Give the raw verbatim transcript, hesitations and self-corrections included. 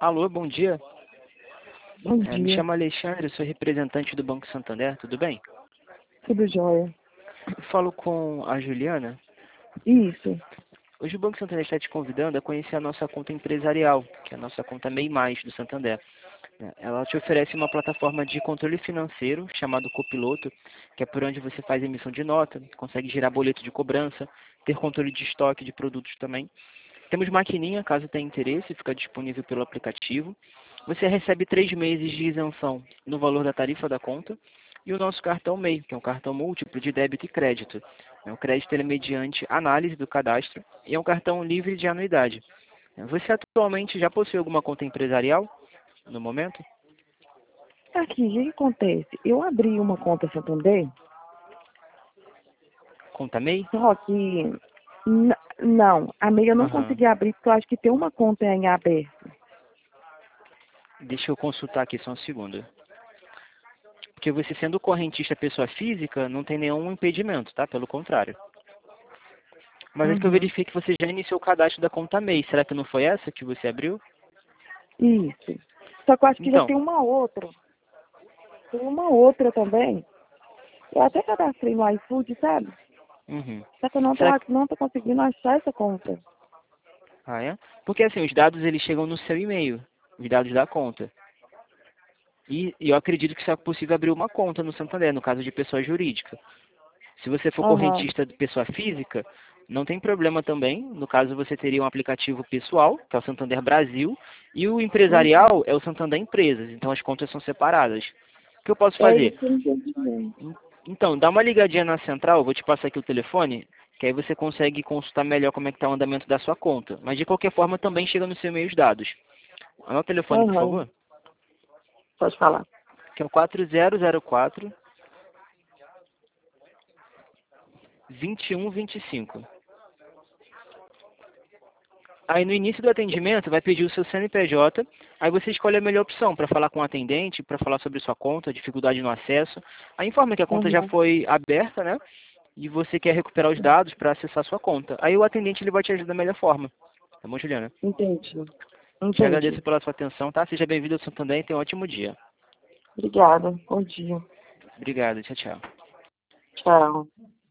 Alô, bom dia. Bom É, me dia, chamo Alexandre, sou representante do Banco Santander, tudo bem? tudo jóia? Eu falo com a Juliana. Isso. Hoje o Banco Santander está te convidando a conhecer a nossa conta empresarial, que é a nossa conta MEI Mais do Santander. É, Ela te oferece uma plataforma de controle financeiro chamado Copiloto, que é por onde você faz emissão de nota, consegue gerar boleto de cobrança, ter controle de estoque de produtos também. Temos maquininha, caso tenha interesse, fica disponível pelo aplicativo. Você recebe três meses de isenção no valor da tarifa da conta. E o nosso cartão MEI, que é um cartão múltiplo de débito e crédito. O crédito ele é mediante análise do cadastro e é um cartão livre de anuidade. Você atualmente já possui alguma conta empresarial no momento? Aqui, o que que acontece? Eu abri uma conta Santander, Conta MEI? só que n- não, a meia eu não Aham. consegui abrir porque eu acho que tem uma conta em aberto. Deixa eu consultar aqui só um segundo. Porque você sendo correntista pessoa física, não tem nenhum impedimento, tá? Pelo contrário. Mas antes que eu Uhum. verifique que você já iniciou o cadastro da conta MEI. Será que não foi essa que você abriu? Isso. Só que eu acho que já Então, tem uma outra. Tem uma outra também. Eu até cadastrei no iFood, sabe? uhum. Só que eu não tô, Será que... não tô conseguindo achar essa conta. Ah, é? Porque assim, os dados eles chegam no seu e-mail, os dados da conta. E, e eu acredito que seja possível abrir uma conta no Santander, no caso de pessoa jurídica. Se você for Aham. correntista de pessoa física, não tem problema também. No caso, você teria um aplicativo pessoal, que é o Santander Brasil, e o Uhum. empresarial é o Santander Empresas. Então, as contas são separadas. O que eu posso É fazer? isso que eu não entendi bem. Então, dá uma ligadinha na central, eu vou te passar aqui o telefone, que aí você consegue consultar melhor como é que está o andamento da sua conta. Mas, de qualquer forma, também chega no seu e-mail os dados. Anota o telefone, por Aham. favor, Pode falar. que é o quatro zero zero quatro, dois um dois cinco. Aí no início do atendimento vai pedir o seu C N P J, aí você escolhe a melhor opção para falar com o atendente, para falar sobre sua conta, dificuldade no acesso. Aí informa que a conta já Uhum. foi aberta, né? E você quer recuperar os dados para acessar sua conta. Aí o atendente ele vai te ajudar da melhor forma. Tá bom, Juliana? Entendi. Te Entendi. agradeço pela sua atenção, tá? Seja bem-vindo ao Santander e tenha um ótimo dia. Obrigada. Bom dia. Obrigado, tchau, tchau. Tchau.